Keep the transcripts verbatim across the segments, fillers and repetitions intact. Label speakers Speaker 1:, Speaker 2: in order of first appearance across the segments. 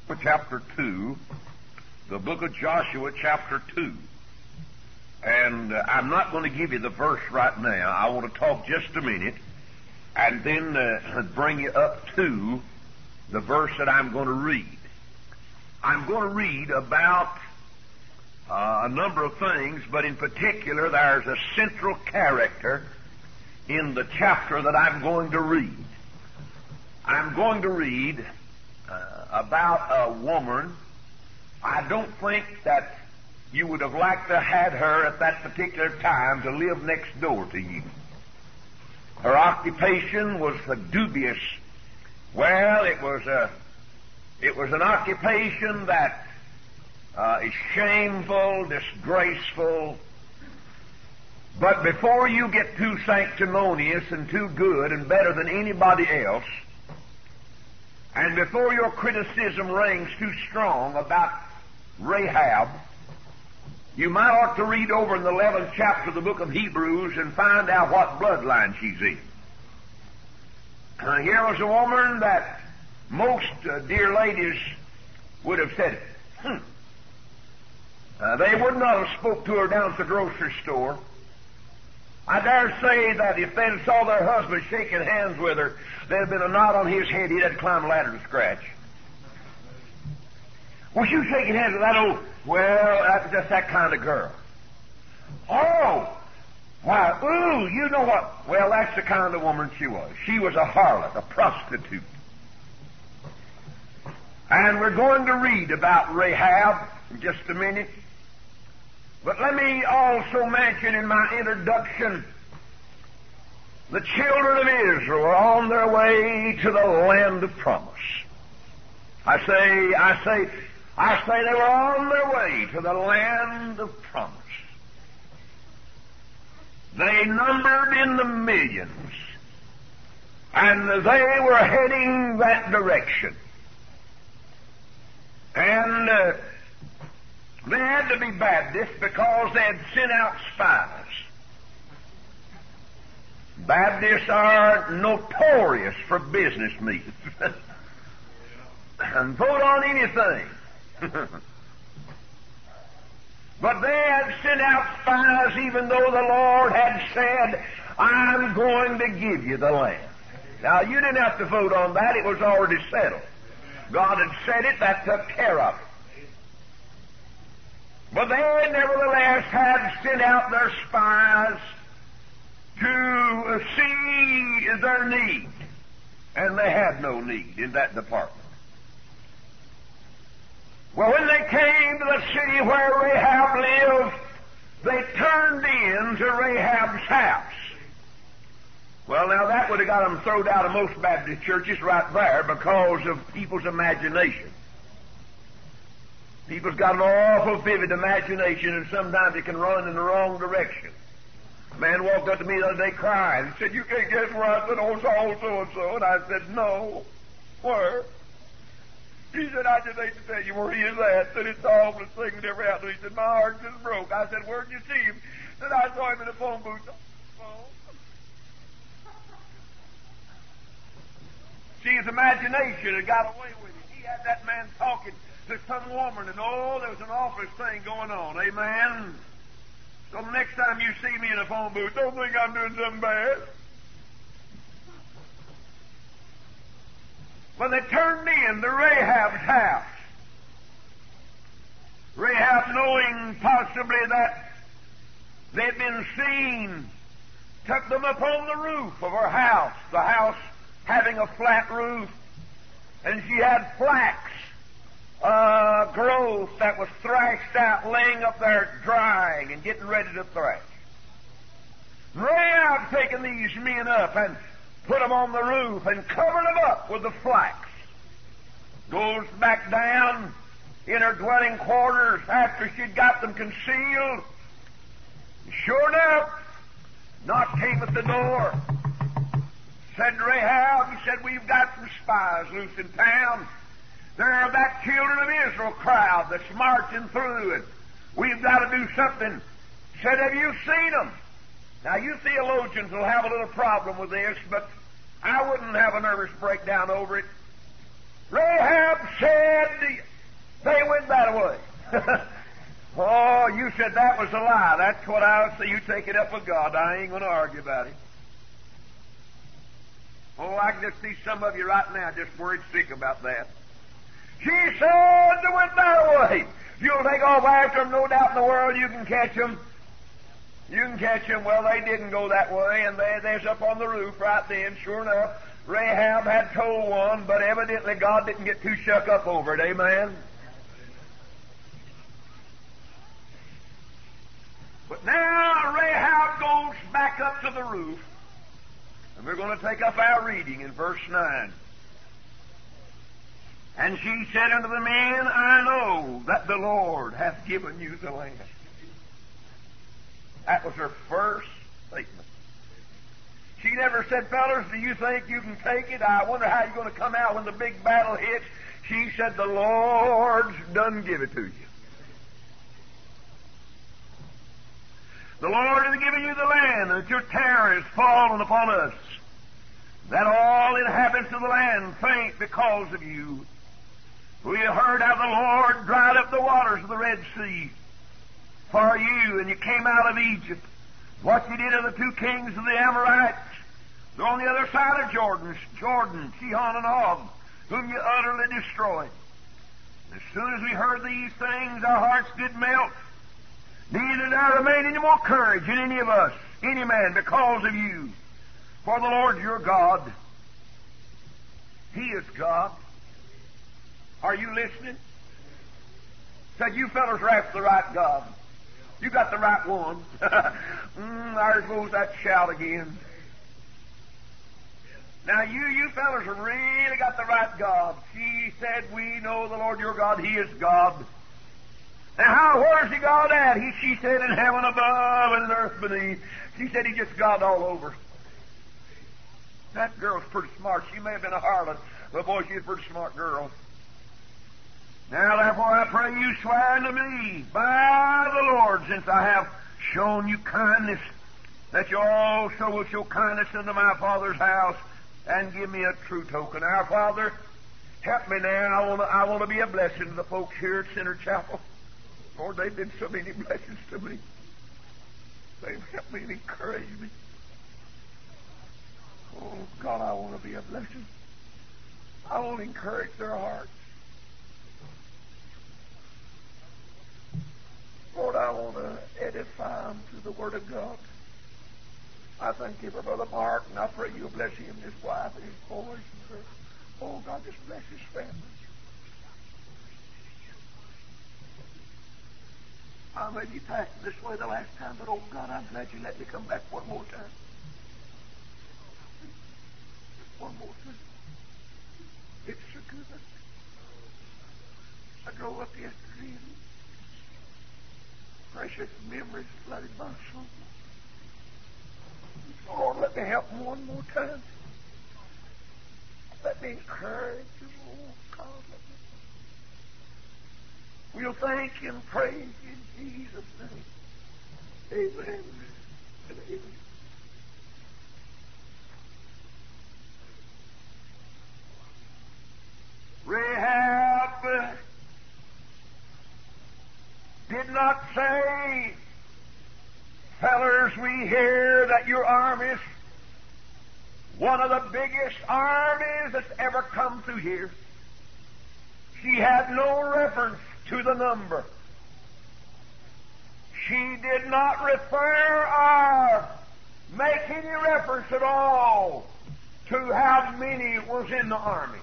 Speaker 1: chapter two, the book of Joshua chapter two. And uh, I'm not going to give you the verse right now. I want to talk just a minute and then uh, bring you up to the verse that I'm going to read. I'm going to read about uh, a number of things, but in particular there's a central character in the chapter that I'm going to read. I'm going to read uh, about a woman. I don't think that you would have liked to have had her at that particular time to live next door to you. Her occupation was a dubious. Well, it was a, it was an occupation that uh, is shameful, disgraceful. But before you get too sanctimonious and too good and better than anybody else, and before your criticism rings too strong about Rahab, you might ought to read over in the eleventh chapter of the book of Hebrews and find out what bloodline she's in. Uh, here was a woman that most uh, dear ladies would have said, hmm. Uh, they would not have spoke to her down at the grocery store. I dare say that if they'd saw their husband shaking hands with her, there'd have been a knot on his head. He'd have to climb a ladder to scratch. Was you shaking hands with that old... Well, that's just that kind of girl. Oh! Why, ooh, you know what? Well, that's the kind of woman she was. She was a harlot, a prostitute. And we're going to read about Rahab in just a minute. But let me also mention in my introduction, the children of Israel are on their way to the land of promise. I say, I say, I say they were on their way to the land of promise. They numbered in the millions, and they were heading that direction. And uh, they had to be Baptists because they had sent out spies. Baptists are notorious for business meetings and vote on anything. But they had sent out spies even though the Lord had said, I'm going to give you the land. Now, you didn't have to vote on that. It was already settled. God had said it. That took care of it. But they nevertheless had sent out their spies to see their need. And they had no need in that department. Well, when they came to the city where Rahab lived, they turned in to Rahab's house. Well, now that would have got them thrown out of most Baptist churches right there because of people's imagination. People's got an awful vivid imagination, and sometimes it can run in the wrong direction. A man walked up to me the other day crying and said, you can't guess where I said, oh, so, so, and so. And I said, no. Where? He said, I just hate to tell you where he is at. Said, it's the awfulest thing that ever happened. He said, my heart just broke. I said, where'd you see him? Said, I saw him in the phone booth. Oh. See, his imagination had got away with it. He had that man talking to some woman, and oh, there was an awful thing going on. Amen? So the next time you see me in a phone booth, don't think I'm doing something bad. Well, they turned in to Rahab's house. Rahab, knowing possibly that they'd been seen, took them upon the roof of her house, the house having a flat roof, and she had flax uh, growth that was thrashed out, laying up there drying and getting ready to thrash. Rahab taken these men up and put them on the roof and covered them up with the flax. Goes back down in her dwelling quarters after she'd got them concealed. Sure enough, knock came at the door. Said Rahab, he said, we've got some spies loose in town. They're that children of Israel crowd that's marching through, and we've got to do something. Said, have you seen them? Now, you theologians will have a little problem with this, but I wouldn't have a nervous breakdown over it. Rahab said they went that way. Oh, you said that was a lie. That's what I'll say. You take it up with God. I ain't going to argue about it. Oh, I can just see some of you right now just worried sick about that. She said they went that way. You'll take off after them, no doubt in the world you can catch them. You can catch them. Well, they didn't go that way, and they, they's up on the roof right then. Sure enough, Rahab had told one, but evidently God didn't get too shook up over it. Amen? But now Rahab goes back up to the roof, and we're going to take up our reading in verse nine. And she said unto the men, I know that the Lord hath given you the land. That was her first statement. She never said, fellas, do you think you can take it? I wonder how you're going to come out when the big battle hits. She said, the Lord's done give it to you. The Lord has given you the land, and that your terror is fallen upon us, that all inhabitants of the land faint because of you. We have heard how the Lord dried up the waters of the Red Sea for you, and you came out of Egypt. What you did to the two kings of the Amorites, they're on the other side of Jordan, Jordan, Sihon and Og, whom you utterly destroyed. As soon as we heard these things, our hearts did melt. Neither did there remain any more courage in any of us, any man, because of you. For the Lord your God, He is God. Are you listening? Said, you fellas are after the right God. You got the right one. mm, there goes that shout again. Now you, you fellas have really got the right God. She said, we know the Lord your God, He is God. Now, how, where's He God at? He, she said, in heaven above and in earth beneath. She said, He's just God all over. That girl's pretty smart. She may have been a harlot, but boy, she's a pretty smart girl. Now, therefore, I pray you swear unto me by the Lord, since I have shown you kindness, that you also will show kindness unto my Father's house, and give me a true token. Our Father, help me now. I want to, I want to be a blessing to the folks here at Center Chapel. Lord, they've been so many blessings to me. They've helped me and encouraged me. Oh, God, I want to be a blessing. I want to encourage their hearts. Lord, I want to edify them through the Word of God. I thank you for Brother Mark, and I pray you'll bless him and his wife and his boys. And her. Oh, God, just bless his family. I may be passing this way the last time, but oh, God, I'm glad you let me come back one more time. One more time. It's so good. I drove up yesterday and precious memories flooded my soul. Lord, let me help them one more time. Let me encourage them. Oh, God, let me. We'll thank you and praise you in Jesus' name. Amen and amen. Rahab did not say, fellers, we hear that your army's one of the biggest armies that's ever come through here. She had no reference to the number. She did not refer or make any reference at all to how many was in the army.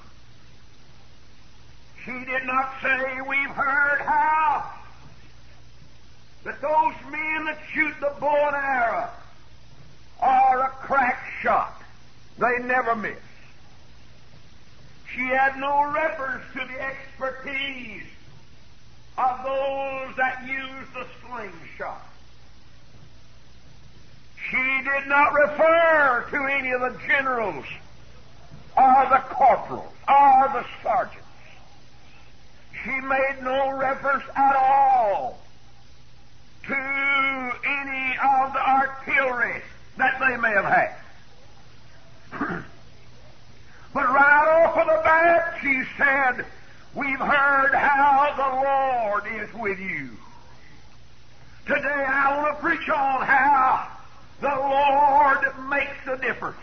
Speaker 1: She did not say, we've heard how that those men that shoot the bow and arrow are a crack shot. They never miss. She had no reference to the expertise of those that use the slingshot. She did not refer to any of the generals or the corporals or the sergeants. She made no reference at all to any of the artillery that they may have had. But right off For the Baptist said, we've heard how the Lord is with you. Today I want to preach on how the Lord makes a difference.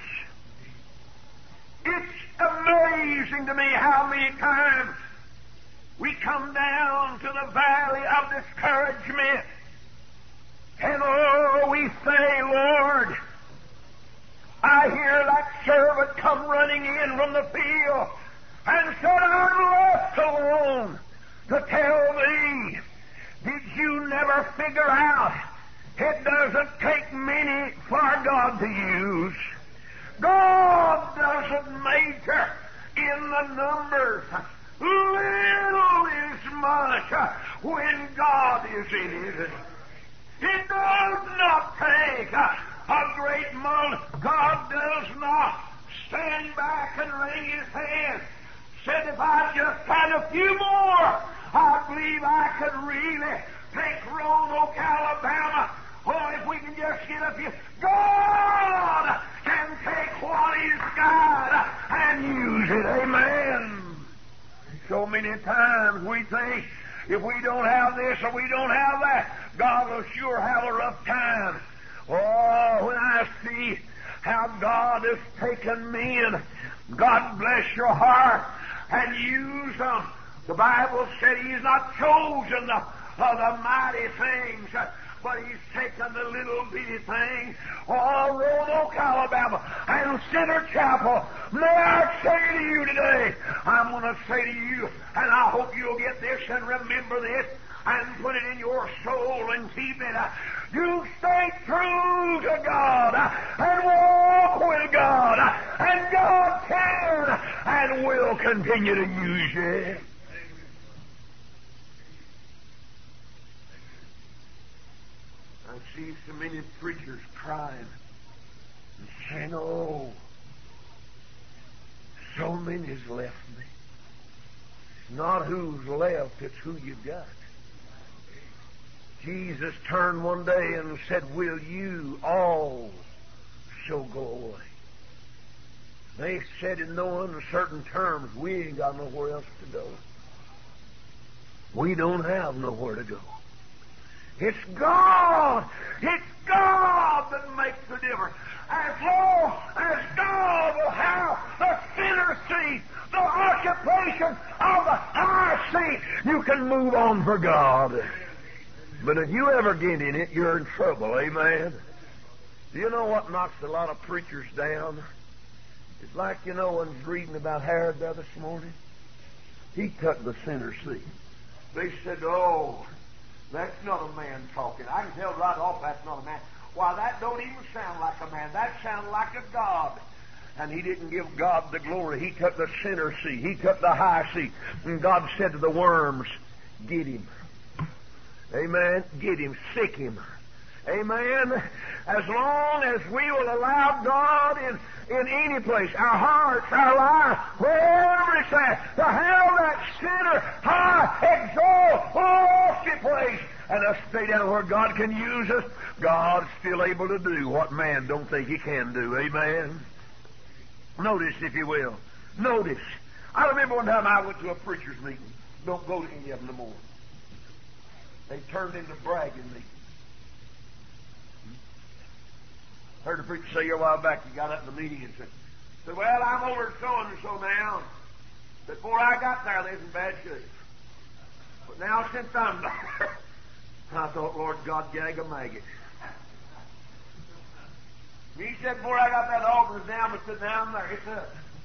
Speaker 1: It's amazing to me how many times we come down to the valley of discouragement, and oh, we say, Lord, I hear that servant come running in from the field and said, I'm left alone to tell thee, did you never figure out it doesn't take many for God to use? God doesn't major in the numbers. Little is much when God is in it. It does not take a great multitude. God does not stand back and wring His hands. Said, if I just had a few more, I believe I could really take Roanoke, Alabama. Oh, if we can just get a few. God can take what He's got and use it. Amen. So many times we think, if we don't have this or we don't have that, God will sure have a rough time. Oh, when I see how God has taken me, and God bless your heart, and used them. The Bible said He's not chosen the, uh, the mighty things, uh, but He's taken the little bitty things. Oh, Roanoke, Alabama, and Center Chapel. May I say to you today, I'm going to say to you, and I hope you'll get this and remember this, and put it in your soul and keep it. You stay true to God and walk with God, and God can and will continue to use you. I see so many preachers crying and saying, oh, so many's left me. It's not who's left, it's who you got. Jesus turned one day and said, will you all so go away? They said in no uncertain terms, we ain't got nowhere else to go. We don't have nowhere to go. It's God. It's God that makes the difference. As long as God will have the center seat, the occupation of the high seat, you can move on for God. But if you ever get in it, you're in trouble. Amen. Do you know what knocks a lot of preachers down? It's like, you know, I was reading about Herod there this morning. He took the center seat. They said, oh, that's not a man talking. I can tell right off that's not a man. Why, that don't even sound like a man. That sounds like a God. And he didn't give God the glory. He took the center seat. He took the high seat. And God said to the worms, get him. Amen. Get him. Sick him. Amen. As long as we will allow God in, in any place, our hearts, our lives, wherever it's at, to have that center, high, exalt, lofty place, and us stay down where God can use us, God's still able to do what man don't think He can do. Amen. Notice, if you will. Notice. I remember one time I went to a preacher's meeting. Don't go to any of them no more. They turned into bragging meetings. Heard a preacher say a while back, he got up in the meeting and said, said well, I'm over so-and-so now. Before I got there, they was in bad shape. But now since I'm there, I thought, Lord God, gag a maggot. He said, before I got that altar down, but sit down there, he said,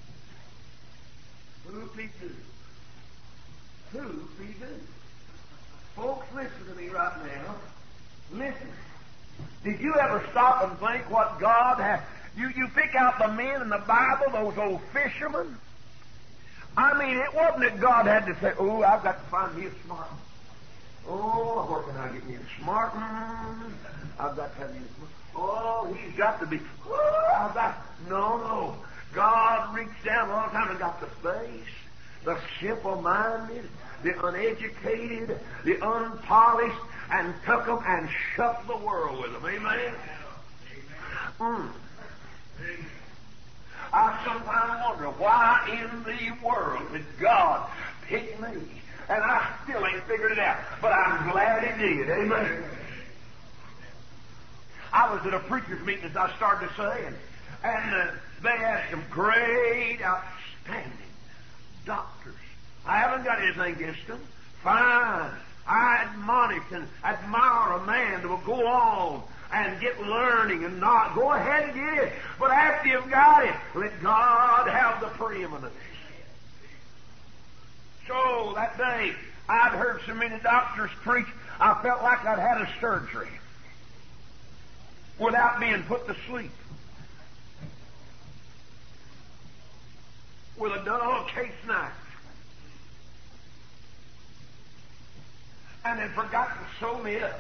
Speaker 1: whoopie do? Whoopie do? Folks, listen to me right now. Listen. Did you ever stop and think what God had? You, you pick out the men in the Bible, those old fishermen. I mean, it wasn't that God had to say, oh, I've got to find me a smart one. Oh, where can I get me a smart one? I've got to have me a smart one. Oh, he's got to be, oh, I've got, no, no. God reached down all the time and got the face, the simple-minded, the uneducated, the unpolished, and took them and shoved the world with them. Amen? Mm. I sometimes wonder why in the world did God pick me? And I still ain't figured it out. But I'm glad He did. Amen. I was at a preacher's meeting, as I started to say, and, and uh, they had some great, outstanding doctors. I haven't got anything against them. Fine. I admonish and admire a man that will go on and get learning and not. Go ahead and get it. But after you've got it, let God have the preeminence. So that day, I'd heard so many doctors preach, I felt like I'd had a surgery without being put to sleep. With a dull case knife. And had forgotten to sew me up.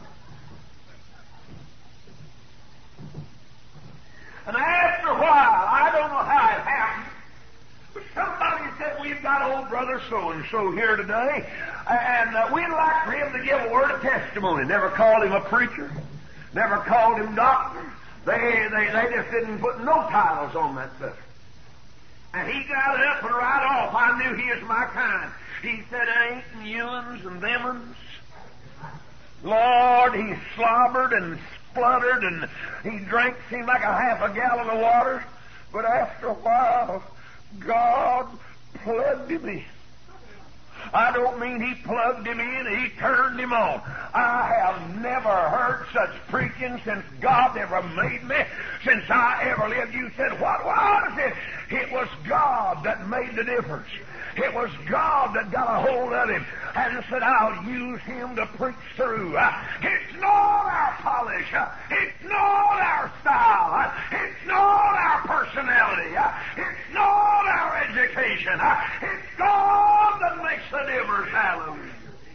Speaker 1: And after a while, I don't know how it happened, but somebody said, we've got old brother so-and-so here today, and uh, we'd like for him to give a word of testimony. Never called him a preacher. Never called him doctor. They, they, they just didn't put no titles on that stuff. And he got it up and right off. I knew he was my kind. He said, ain't and you'ns and them'ns. Lord, he slobbered and spluttered and he drank, seemed like a half a gallon of water. But after a while, God plugged him in. I don't mean he plugged him in, he turned him on. I have never heard such preaching since God ever made me, since I ever lived. You said, what was it? It was God that made the difference. It was God that got a hold of him and said, I'll use him to preach through. Uh, it's not our polish. Uh, it's not our style. Uh, it's not our personality. Uh, it's not our education. Uh, it's God that makes the difference. Hallelujah.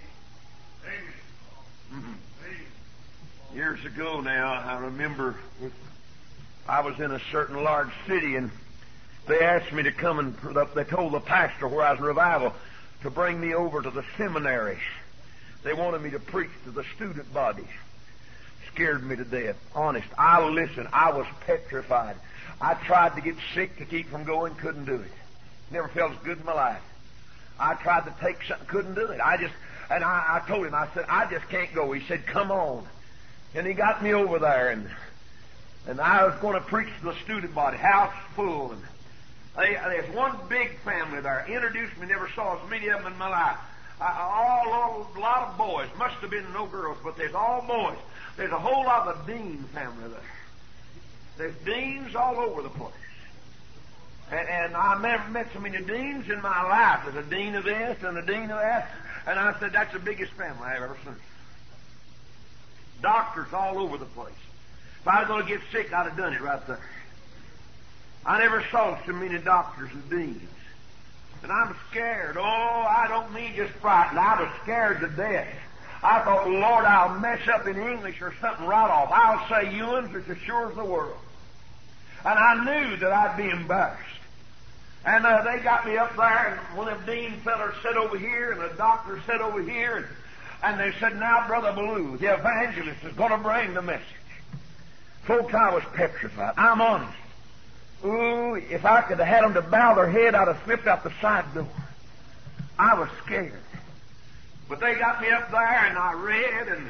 Speaker 1: Mm-hmm. Years ago now, I remember I was in a certain large city and they asked me to come and they told the pastor where I was in revival to bring me over to the seminary. They wanted me to preach to the student body. Scared me to death. Honest, I listened. I was petrified. I tried to get sick to keep from going, couldn't do it. Never felt as good in my life. I tried to take something, couldn't do it. I just, and I, I told him, I said, I just can't go. He said, come on. And he got me over there, and and I was going to preach to the student body, house full, and They, there's one big family there. Introduced me, never saw as many of them in my life. I, all, all, a lot of boys. Must have been no girls, but there's all boys. There's a whole lot of the Dean family there. There's deans all over the place. And, and I never met so many deans in my life. There's a dean of this and a dean of that. And I said, that's the biggest family I've ever seen. Doctors all over the place. If I was going to get sick, I'd have done it right there. I never saw so many doctors and deans. And I'm scared. Oh, I don't mean just frightened. I was scared to death. I thought, Lord, I'll mess up in English or something right off. I'll say Ewins, it's as sure as the world. And I knew that I'd be embarrassed. And uh, they got me up there, and one of them dean fellers sat over here, and the doctor sat over here, and, and they said, now, Brother Ballou, the evangelist is going to bring the message. Folks, I was petrified. I'm honest. Ooh, if I could have had them to bow their head, I'd have slipped out the side door. I was scared. But they got me up there, and I read, and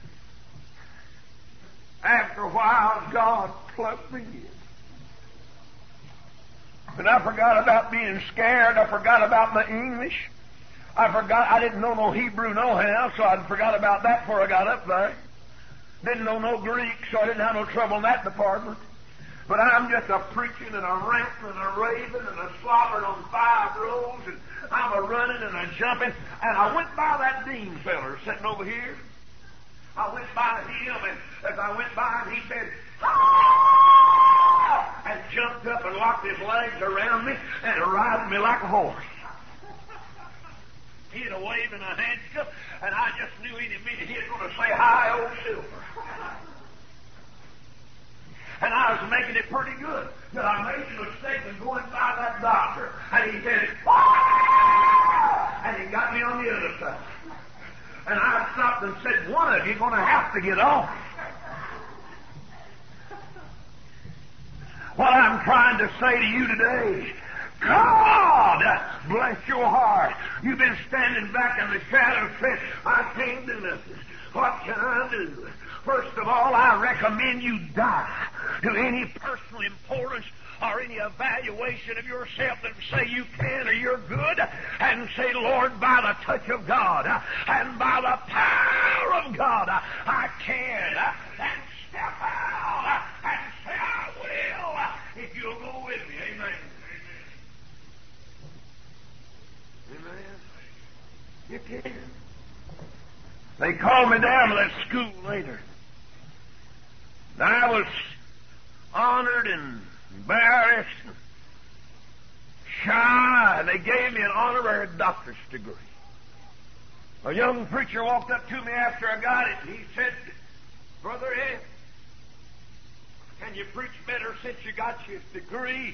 Speaker 1: after a while, God plugged me in. And I forgot about being scared. I forgot about my English. I forgot, I didn't know no Hebrew nohow, so I forgot about that before I got up there. Didn't know no Greek, so I didn't have no trouble in that department. But I'm just a preaching and a ranting and a raving and a slobbering on five rows, and I'm a running and a jumping. And I went by that dean feller sitting over here. I went by him, and as I went by him, he said, ah! And jumped up and locked his legs around me and riding me like a horse. He had a wave and a handcuff, and I just knew any minute he was going to say, hi, old Silver. And I was making it pretty good. But I made a mistake in going by that doctor. And he said, ah! And he got me on the other side. And I stopped and said, one of you is going to have to get off. What I'm trying to say to you today, God bless your heart. You've been standing back in the shadow saying, I can't do nothing. What can I do? First of all, I recommend you die to any personal importance or any evaluation of yourself that say you can or you're good, and say, Lord, by the touch of God and by the power of God, I can, and step out and say, I will, if you'll go with me. Amen. Amen. You can. They called me down to that school later. And I was honored and embarrassed and shy, and they gave me an honorary doctor's degree. A young preacher walked up to me after I got it, and he said, Brother Ed, can you preach better since you got your degree?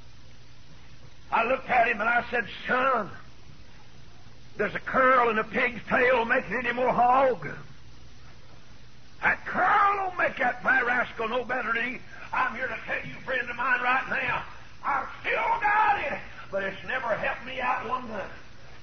Speaker 1: I looked at him and I said, Son, does a curl in a pig's tail make it any more hog? That curl don't make that fat rascal no better than he. I'm here to tell you, friend of mine, right now, I've still got it, but it's never helped me out one time.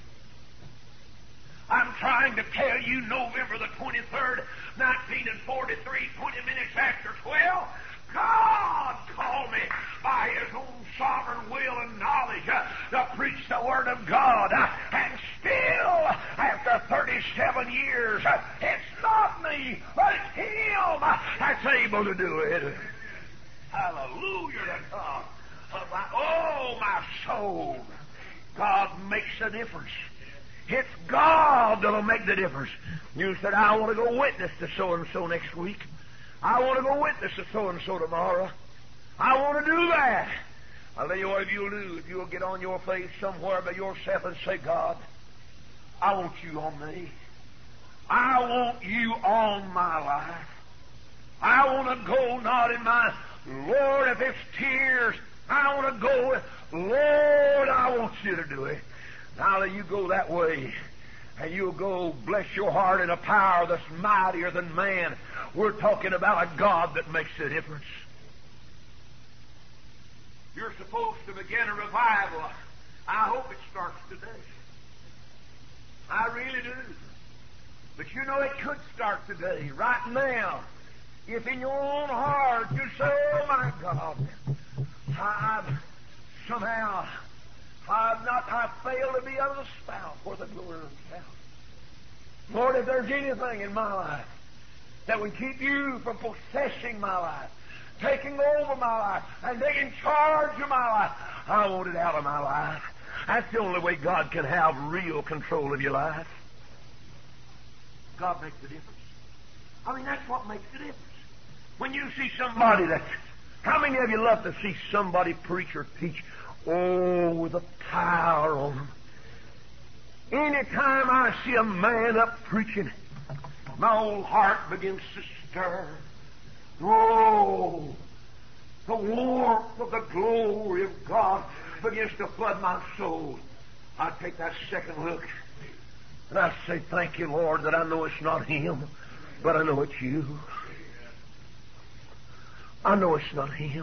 Speaker 1: I'm trying to tell you, November the twenty-third, nineteen forty-three, twenty minutes after twelve, God called me by His own sovereign will and knowledge uh, to preach the Word of God. Uh, and still, after thirty-seven years, uh, it's not me, but it's Him uh, that's able to do it. Hallelujah to God. Oh, my soul. God makes a difference. It's God that'll make the difference. You said, I want to go witness to so-and-so next week. I want to go witness to so-and-so tomorrow. I want to do that. I'll tell you what if you'll do. If you'll get on your face somewhere by yourself and say, God, I want you on me. I want you on my life. I want to go not in my, Lord, if it's tears, I want to go with, Lord, I want you to do it. Now that you go that way, and you'll go, bless your heart, in a power that's mightier than man. We're talking about a God that makes a difference. You're supposed to begin a revival. I hope it starts today. I really do. But you know it could start today, right now. If in your own heart you say, oh my God, I've somehow, I've not, I've failed to be of the spout for the glory of Himself. Lord, if there's anything in my life that would keep you from possessing my life, taking over my life, and taking charge of my life, I want it out of my life. That's the only way God can have real control of your life. God makes the difference. I mean, that's what makes the difference. When you see somebody that, how many of you love to see somebody preach or teach? Oh, with the power on them. Anytime I see a man up preaching, my old heart begins to stir. Oh, the warmth of the glory of God begins to flood my soul. I take that second look, and I say, thank you, Lord, that I know it's not Him, but I know it's you. I know it's not Him.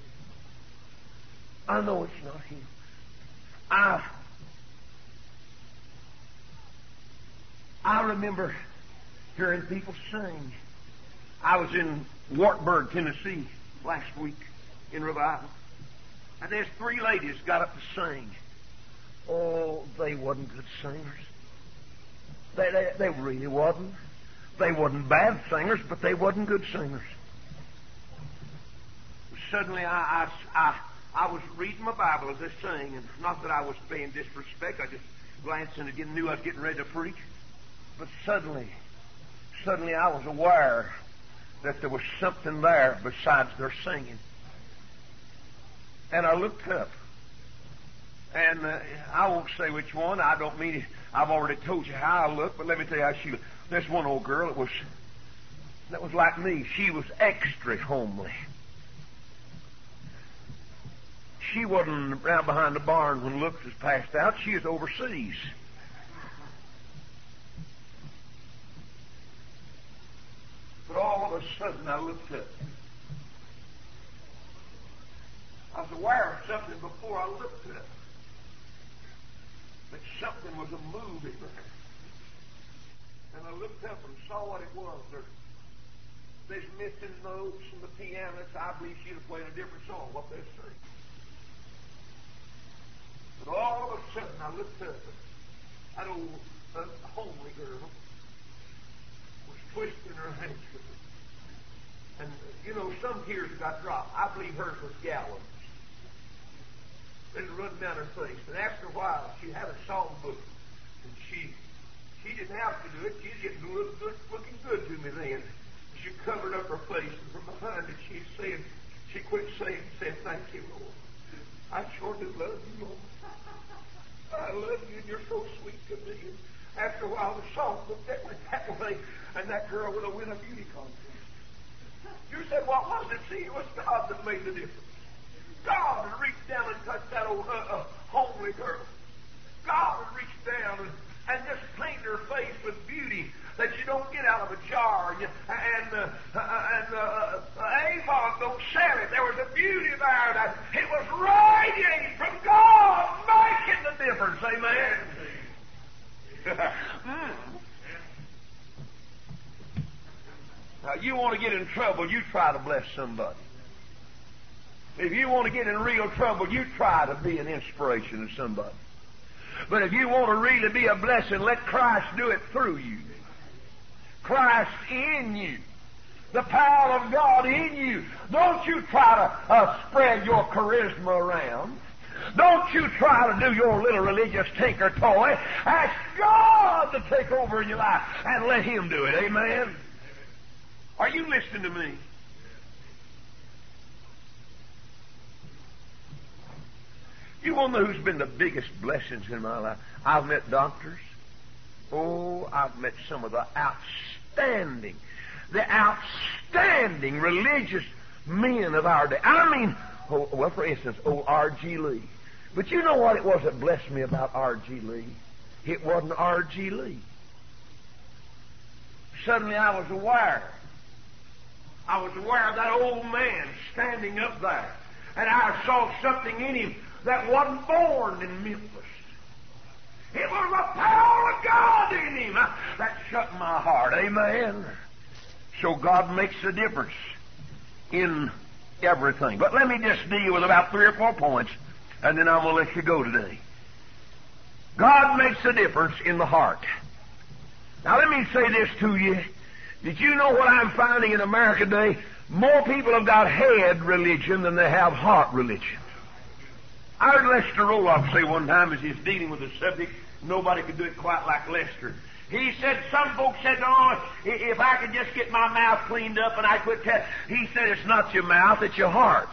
Speaker 1: I know it's not Him. I, I remember hearing people sing. I was in Wartburg, Tennessee last week in revival. And there's three ladies got up to sing. Oh, they wasn't good singers. They, they, they really wasn't. They wasn't bad singers, but they wasn't good singers. Suddenly I, I, I, I was reading my Bible as they sang, and not that I was paying disrespect, I just glanced in again, knew I was getting ready to preach. But suddenly, suddenly I was aware that there was something there besides their singing. And I looked up, and uh, I won't say which one. I don't mean it. I've already told you how I looked, but let me tell you how she looked. This one old girl that was that was like me. She was extra homely. She wasn't around behind the barn when looks was passed out. She was overseas. But all of a sudden I looked up. was aware of something before I looked up. That something was a moving there. And I looked up and saw what it was. There, there's missing notes from the pianist. I believe she'd have played a different song, what they're saying. But all of a sudden I looked up and that old uh, homely girl was twisting her handkerchief. And, uh, you know, some tears got dropped. I believe hers was gallons. It run down her face. And after a while, she had a songbook. And she she didn't have to do it. She was getting look good, looking good to me then. She covered up her face, and from behind it, she said, she quit saying, said, "Thank you, Lord. I sure do love you, Lord. I love you, and you're so sweet to me." And after a while, the songbook that went that way, and that girl would have won a beauty contest. You said, what was it? See, it was God that made the difference. God had reached down and touched that old uh, uh, homely girl. God had reached down and, and just painted her face with beauty that you don't get out of a jar. And, you, and, uh, uh, and uh, uh, Avon don't sell it. There was a beauty there that it was radiating from God, making the difference. Amen. mm. Now, you want to get in trouble, you try to bless somebody. If you want to get in real trouble, you try to be an inspiration to somebody. But if you want to really be a blessing, let Christ do it through you. Christ in you. The power of God in you. Don't you try to uh, spread your charisma around. Don't you try to do your little religious tinker toy. Ask God to take over in your life and let Him do it. Amen? Are you listening to me? You want to know who's been the biggest blessings in my life? I've met doctors. Oh, I've met some of the outstanding, the outstanding religious men of our day. I mean, oh, well, for instance, old R G Lee. But you know what it was that blessed me about R G Lee? It wasn't R G Lee. Suddenly I was aware. I was aware of that old man standing up there. And I saw something in him that wasn't born in Memphis. It was the power of God in him that shut my heart. Amen. So God makes a difference in everything. But let me just deal with about three or four points, and then I'm going to let you go today. God makes a difference in the heart. Now let me say this to you. Did you know what I'm finding in America today? More people have got head religion than they have heart religion. I heard Lester Roloff say one time as he's dealing with the subject, nobody could do it quite like Lester. He said, some folks said, oh, if I could just get my mouth cleaned up and I quit telling. He said, it's not your mouth, it's your heart.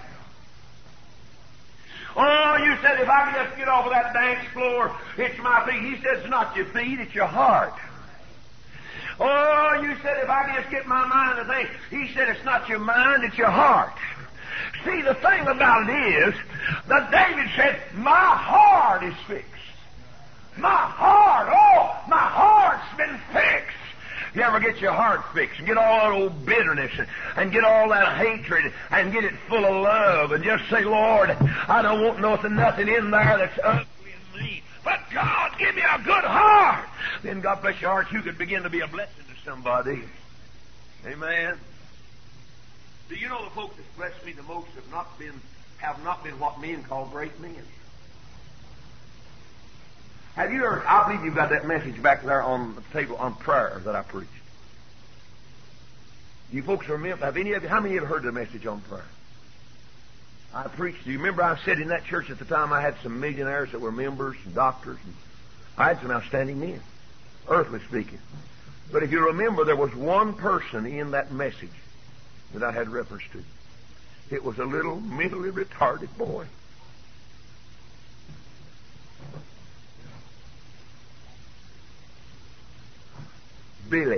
Speaker 1: Oh, you said, if I could just get off of that dance floor, it's my feet. He said, it's not your feet, it's your heart. Oh, you said, if I could just get my mind to think. He said, it's not your mind, it's your heart. See, the thing about it is that David said, my heart is fixed. My heart, oh, my heart's been fixed. You ever get your heart fixed and get all that old bitterness and, and get all that hatred and get it full of love and just say, Lord, I don't want nothing, nothing in there that's ugly in me. But God, give me a good heart. Then God bless your heart, you could begin to be a blessing to somebody. Amen. Do you know the folks that blessed me the most have not been have not been what men call great men? Have you ever, I believe you've got that message back there on the table on prayer that I preached. You folks remember, have any of you, how many of you have heard the message on prayer? I preached, do you remember I said in that church at the time I had some millionaires that were members and doctors, and I had some outstanding men, earthly speaking. But if you remember, there was one person in that message that I had reference to. It was a little mentally retarded boy. Billy.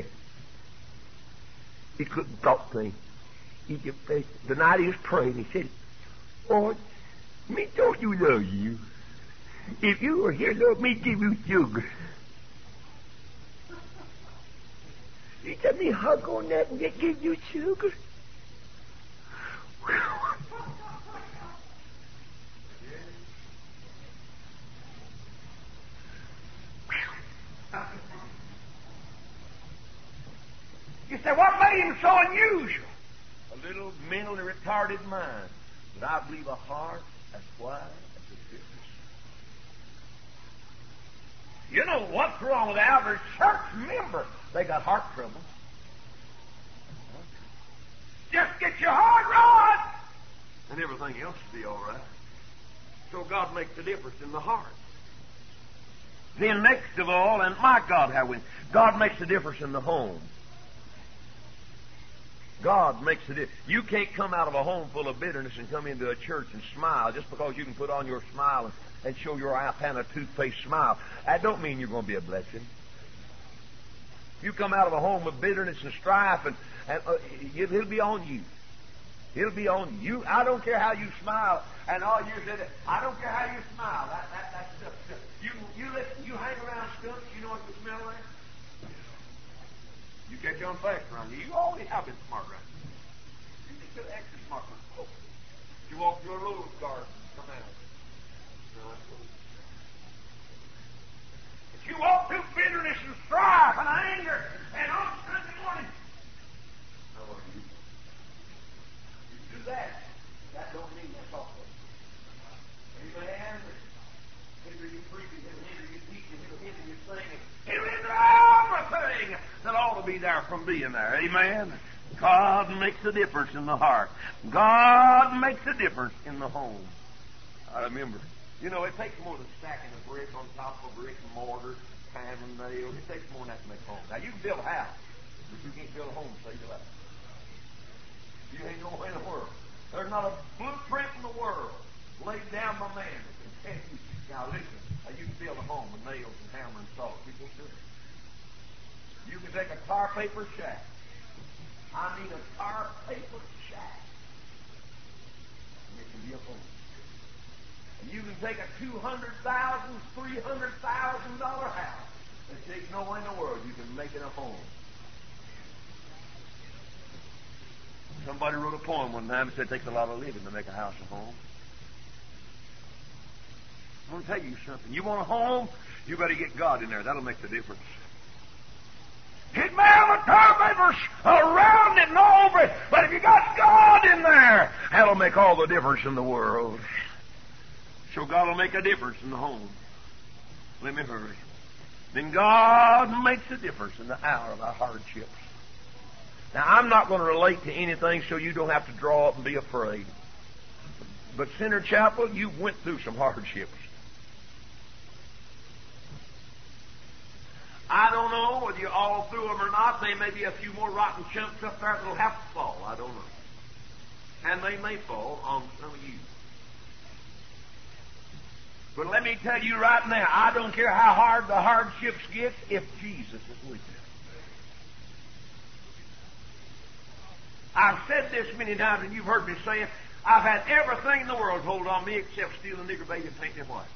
Speaker 1: He couldn't talk to him. He just, the night he was praying, he said, Lord, me don't you love you? If you were here, Lord, me give you sugar. He let me hug on that and give you sugar. You say, what made him so unusual? A little mentally retarded mind. But I believe a heart as wide as a river. You know what's wrong with the average church member? They got heart trouble. Just get your heart right, and everything else will be all right. So God makes a difference in the heart. Then next of all, and my God, how we, God makes a difference in the home. God makes a difference. You can't come out of a home full of bitterness and come into a church and smile just because you can put on your smile and, and show your Alpana toothpaste smile. That don't mean you're going to be a blessing. You come out of a home of bitterness and strife, and, and uh, it, it'll be on you. It'll be on you. I don't care how you smile, and all you said, I don't care how you smile. That that that stuff. You you listen, you hang around skunks. You know what the smell like? You catch on fast around you. You always have been smart around you. You think you're extra smart around you. You walk through a rose garden, come out. No, that's what if you walk through bitterness and strife and anger and on Sunday morning, how are you? You do that. That don't mean you're softly. Amen. Hinder you preaching, he'll hinder you teaching, he'll hinder you singing. He'll hinder everything that ought to be there from being there. Amen. God makes a difference in the heart. God makes a difference in the home. I remember. You know, it takes more than stacking a brick on top of a brick and mortar, hammering nails. It takes more than that to make a home. Now, you can build a house, but you can't build a home to save your life. You ain't no way in the world. There's not a blueprint in the world laid down by man that can tell you. Now, listen, now you can build a home with nails and hammer and saw. You can't do it. You can take a tar paper shack. I mean a tar paper shack. And it can be a home. And you can take a two hundred thousand dollars, three hundred thousand dollars house and take no way in the world you can make it a home. Somebody wrote a poem one time and said it takes a lot of living to make a house a home. I'm going to tell you something. You want a home? You better get God in there. That'll make the difference. It may have a tar paper around it and over it, but if you got God in there, that'll make all the difference in the world. So God will make a difference in the home. Let me hurry. Then God makes a difference in the hour of our hardships. Now, I'm not going to relate to anything so you don't have to draw up and be afraid. But Center Chapel, you went through some hardships. I don't know whether you're all through them or not. There may be a few more rotten chunks up there that'll have to fall. I don't know. And they may fall on some of you. But let me tell you right now, I don't care how hard the hardships get if Jesus is with you. I've said this many times, and you've heard me say it. I've had everything in the world hold on me except stealing nigger baby and painting it white.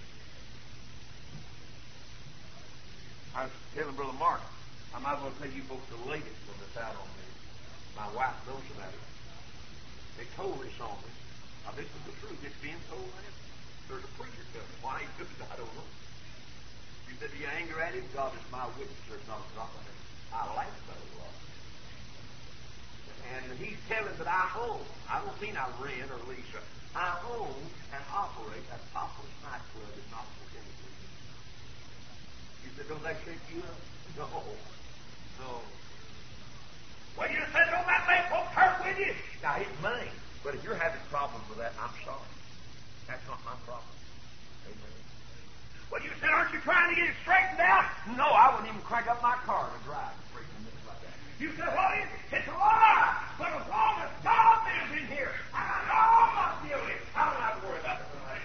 Speaker 1: I was telling Brother Mark, I might as well tell you folks the latest one that's out on me. My wife knows about it. They told this on me. Now, this is the truth. It's being told that. There's a preacher coming. Why he took it, I don't know. You said, do you anger at him? God is my witness. There's not a drop of it. I like that a lot. And he's telling that I own. I don't mean I rent or lease. I own and operate a topless nightclub in Knoxville, Tennessee. You said, don't that shake you up? No. No. Well, you said, don't that make folks hurt with you? Now, it may. But if you're having problems with that, I'm sorry. That's not my problem. Amen. Well, you said, aren't you trying to get it straightened out? No, I wouldn't even crank up my car to drive and straighten this like that. You said, well, it's a lie. But as long as God lives in here, and I know I'm not guilty, I don't have to worry about it.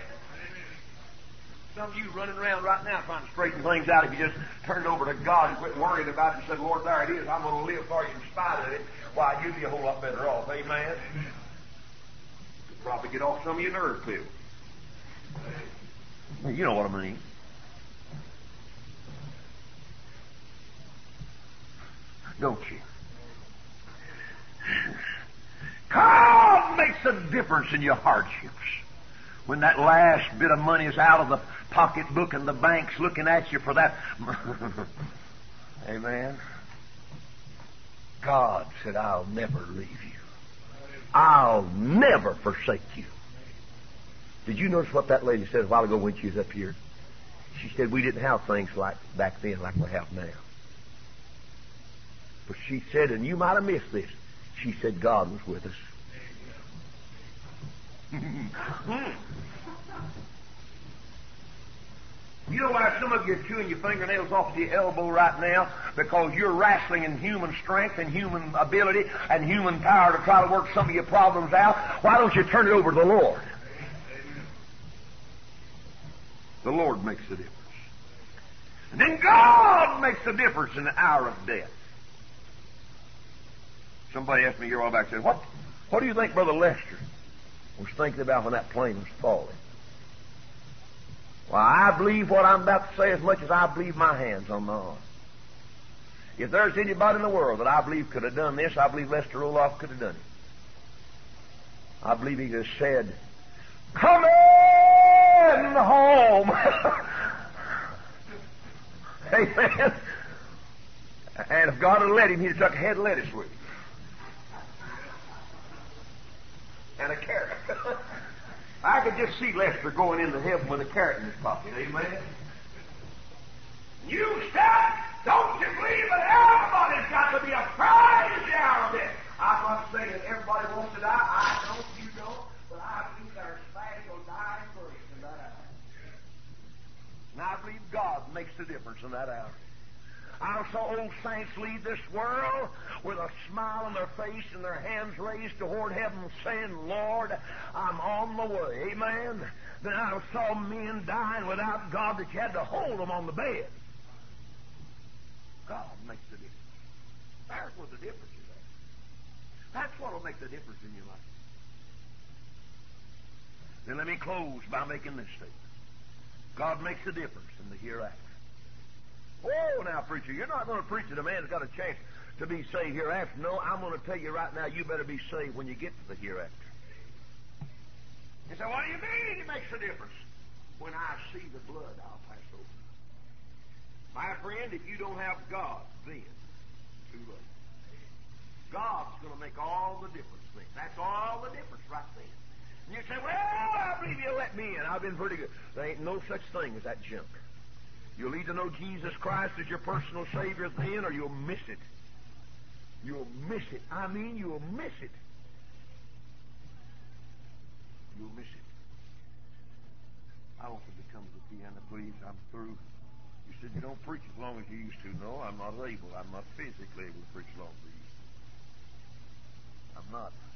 Speaker 1: Some of you running around right now trying to straighten things out. If you just turned over to God and quit worrying about it and said, Lord, there it is. I'm going to live for you in spite of it. Why, you'd be a whole lot better off. Amen. You'd probably get off some of your nerve pills. You know what I mean. Don't you? God makes a difference in your hardships. When that last bit of money is out of the pocketbook and the bank's looking at you for that. Amen. God said, I'll never leave you. I'll never forsake you. Did you notice what that lady said a while ago when she was up here? She said we didn't have things like back then like we have now. But she said, and you might have missed this, she said God was with us. You know why some of you are chewing your fingernails off your elbow right now? Because you're wrestling in human strength and human ability and human power to try to work some of your problems out. Why don't you turn it over to the Lord? The Lord makes the difference. And then God makes the difference in the hour of death. Somebody asked me here a while back, said, what, what do you think Brother Lester was thinking about when that plane was falling? Well, I believe what I'm about to say as much as I believe my hands on my arm. If there's anybody in the world that I believe could have done this, I believe Lester Roloff could have done it. I believe he could have said, come in home. Amen. And if God had let him, he'd have took a head of lettuce with him. And a carrot. I could just see Lester going into heaven with a carrot in his pocket. Amen. You stop! Don't you believe that everybody's got to be afraid of the hour of death? I'm not saying that everybody wants to die. I don't, you don't. But I believe there's somebody will die first in that hour. And I believe God makes the difference in that hour. I saw old saints leave this world with a smile on their face and their hands raised toward heaven saying, Lord, I'm on my way. Amen. Then I saw men dying without God that you had to hold them on the bed. God makes the difference. That's what the difference is. That's what will make the difference in your life. Then let me close by making this statement. God makes a difference in the hereafter. Oh, now, preacher, you're not going to preach that a man's got a chance to be saved hereafter. No, I'm going to tell you right now, you better be saved when you get to the hereafter. You say, what do you mean it makes a difference? When I see the blood, I'll pass over. My friend, if you don't have God, then too late. God's going to make all the difference then. That's all the difference right then. And you say, well, I believe you'll let me in. I've been pretty good. There ain't no such thing as that junk. You'll either know Jesus Christ as your personal Savior then, or you'll miss it. You'll miss it. I mean, you'll miss it. You'll miss it. I want you to come to the piano, please. I'm through. You said you don't preach as long as you used to. No, I'm not able. I'm not physically able to preach long as you used to. I'm not.